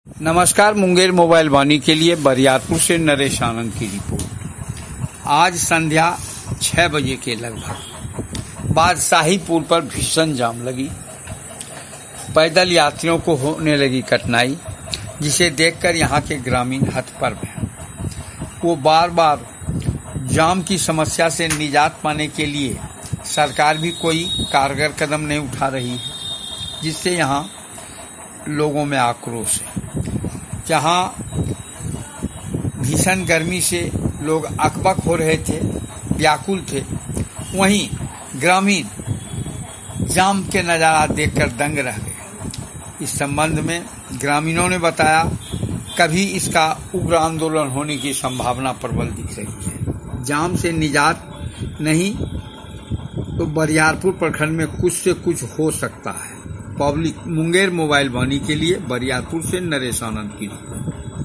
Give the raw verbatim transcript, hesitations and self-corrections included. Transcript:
नमस्कार, मुंगेर मोबाइल वाणी के लिए बरियारपुर से नरेश आनंद की रिपोर्ट। आज संध्या छह बजे के लगभग बादशाही पुल पर भीषण जाम लगी। पैदल यात्रियों को होने लगी कठिनाई, जिसे देखकर यहाँ के ग्रामीण हतप्रभ हैं। वो बार बार जाम की समस्या से निजात पाने के लिए सरकार भी कोई कारगर कदम नहीं उठा रही है, जिससे यहाँ लोगों में आक्रोश है। जहाँ भीषण गर्मी से लोग अकबक हो रहे थे, व्याकुल थे, वहीं ग्रामीण जाम के नज़ारा देखकर दंग रह गए। इस संबंध में ग्रामीणों ने बताया, कभी इसका उग्र आंदोलन होने की संभावना प्रबल दिख रही है। जाम से निजात नहीं तो बरियारपुर प्रखंड में कुछ से कुछ हो सकता है। पब्लिक मुंगेर मोबाइल वाणी के लिए बरियारपुर से नरेश आनंद की रिपोर्ट।